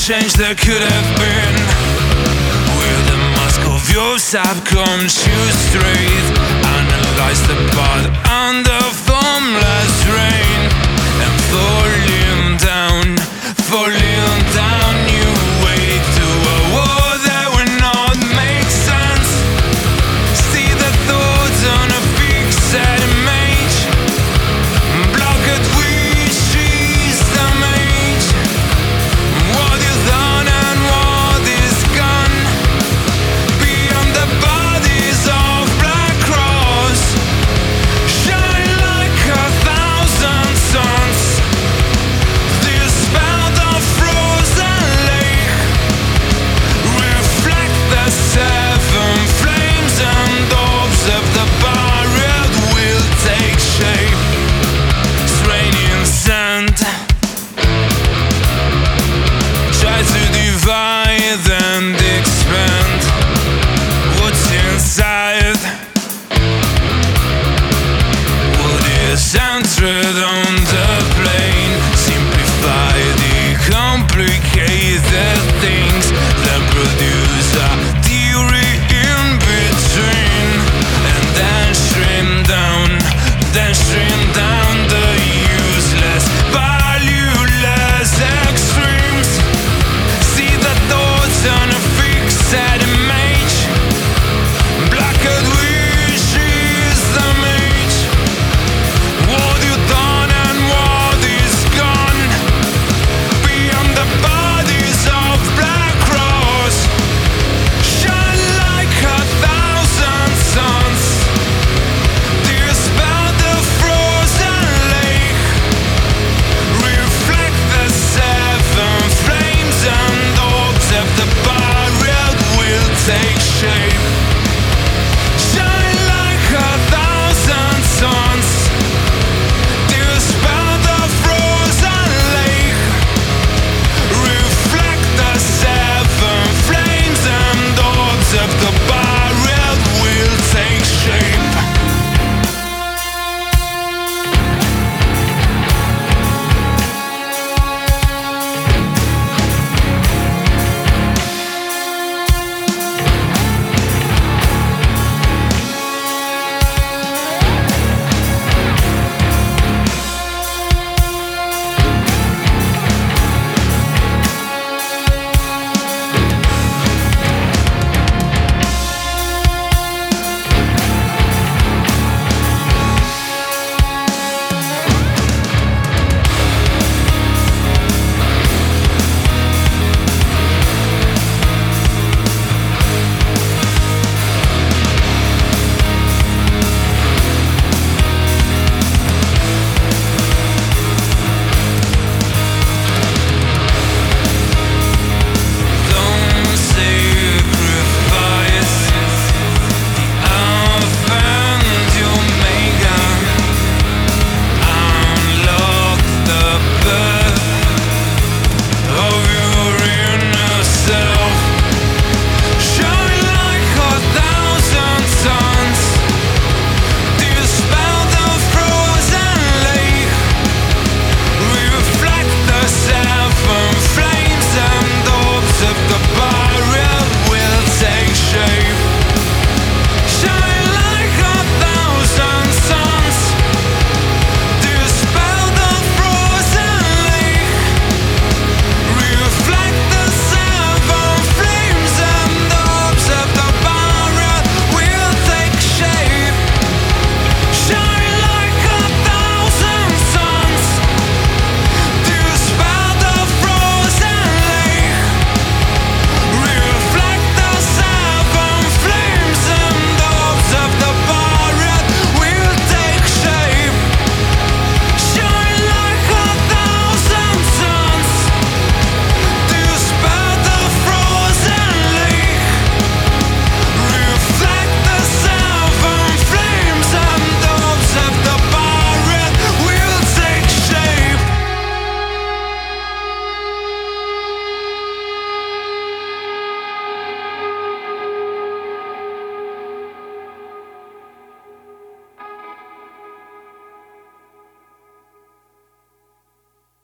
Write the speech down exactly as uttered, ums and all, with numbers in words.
change that could have been. With the mask of your subconscious truth, analyze the path under formless rain, and falling down, falling down, you wake to a war that will not make sense. See the thoughts on a fixed image, blocked wishes the mage. What is done and what is gone, beyond the bodies of black cross, shine like a thousand suns. This spell of frozen lake, reflect the seven flames and observe the barrier will take shape. It's raining sand, try to divide and expand what's inside, what is centered on the plane. Simplify the complicated.